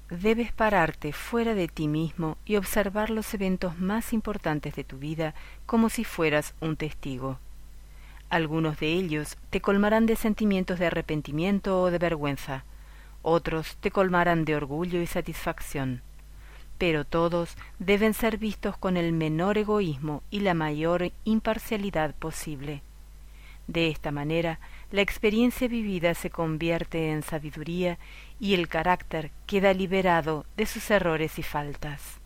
debes pararte fuera de ti mismo y observar los eventos más importantes de tu vida como si fueras un testigo. Algunos de ellos te colmarán de sentimientos de arrepentimiento o de vergüenza, otros te colmarán de orgullo y satisfacción, pero todos deben ser vistos con el menor egoísmo y la mayor imparcialidad posible. De esta manera, la experiencia vivida se convierte en sabiduría y el carácter queda liberado de sus errores y faltas.